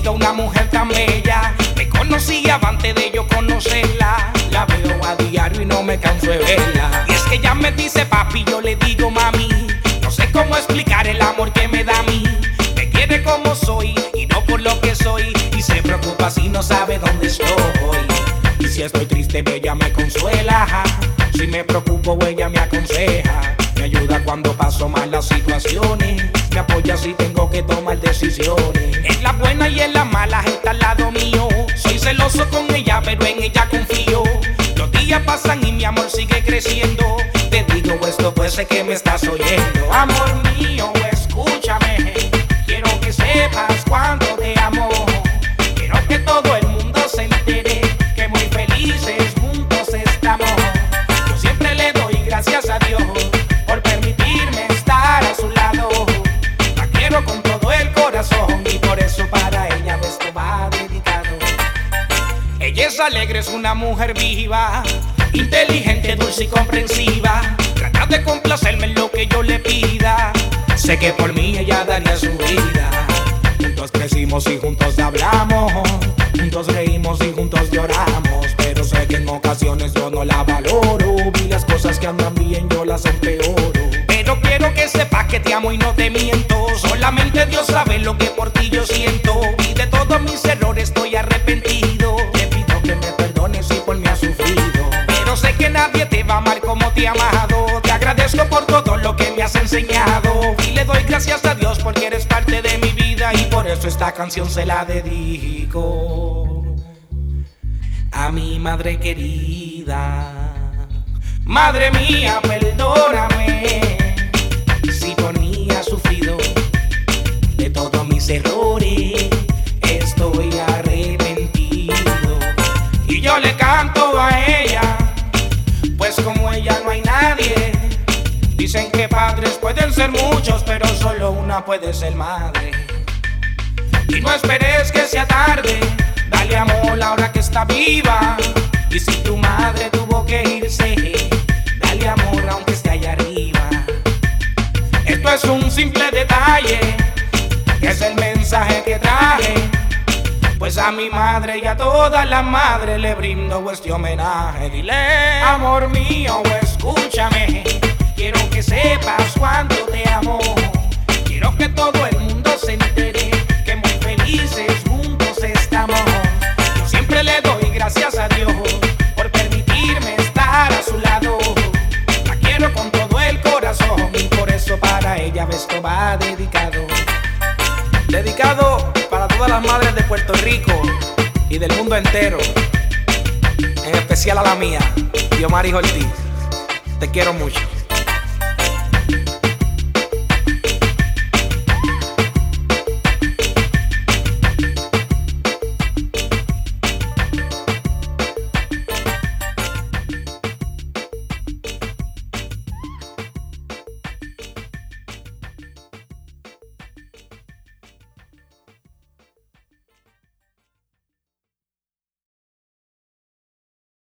conocido una mujer tan bella. Me conocía antes de yo conocerla. La veo a diario y no me canso de verla. Y es que ella me dice papi, yo le digo mami. No sé cómo explicar el amor que me da a mí. Me quiere como soy y no por lo que soy. Y se preocupa si no sabe dónde estoy. Y si estoy triste, ella me consuela. Si me preocupo, ella me aconseja. Me ayuda cuando paso malas situaciones. Me apoya si tengo que tomar decisiones. En las buenas y en las malas está al lado mío. Soy celoso con ella, pero en ella confío. Los días pasan y mi amor sigue creciendo. Te digo esto, pues sé que me estás oyendo. Amor mío, escúchame. Quiero que sepas cuánto te amo. Quiero que todo el mundo se entere que muy felices juntos estamos. Yo siempre le doy gracias a Dios por permitirme estar a su lado. La quiero con todo el corazón y por eso para ella esto va dedicado. Ella es alegre, es una mujer viva, inteligente, dulce y comprensiva. Trata de complacerme en lo que yo le pida. Sé que por mí ella daría su vida. Juntos crecimos y juntos hablamos. Juntos reímos y juntos lloramos. Pero sé que en ocasiones yo no la valoro. Vi las cosas que andan bien, yo las empeoro. Pero quiero que sepas que te amo y no te miento. Solamente Dios sabe lo que por ti yo siento. Y de todos mis errores estoy arrepentido. Te pido que me perdones si por mí has sufrido. Pero sé que nadie te va a amar como te he amado. Te agradezco por todo lo que me has enseñado. Y le doy gracias a Dios porque eres parte de mi vida. Y por eso esta canción se la dedico a mi madre querida. Madre mía, perdóname si por mí has sufrido. De todos mis errores estoy arrepentido. Y yo le canto a ella, pues como ella no hay nadie. Dicen que padres pueden ser muchos, pero solo una puede ser madre. Y no esperes que sea tarde, dale amor ahora que está viva. Y si tu madre tuvo que irse, dale amor aunque esté allá arriba. Esto es un simple detalle, que es el mensaje que traje. Pues a mi madre y a todas las madres le brindo este homenaje. Dile, amor mío, escúchame. Quiero que sepas cuánto te amo. Quiero que todo el mundo se entere que muy felices juntos estamos. Yo siempre le doy gracias a Dios por permitirme estar a su lado. La quiero con todo el corazón y por eso para ella esto va dedicado. Dedicado para todas las madres de Puerto Rico y del mundo entero. En especial a la mía, Diomaris Ortiz. Te quiero mucho.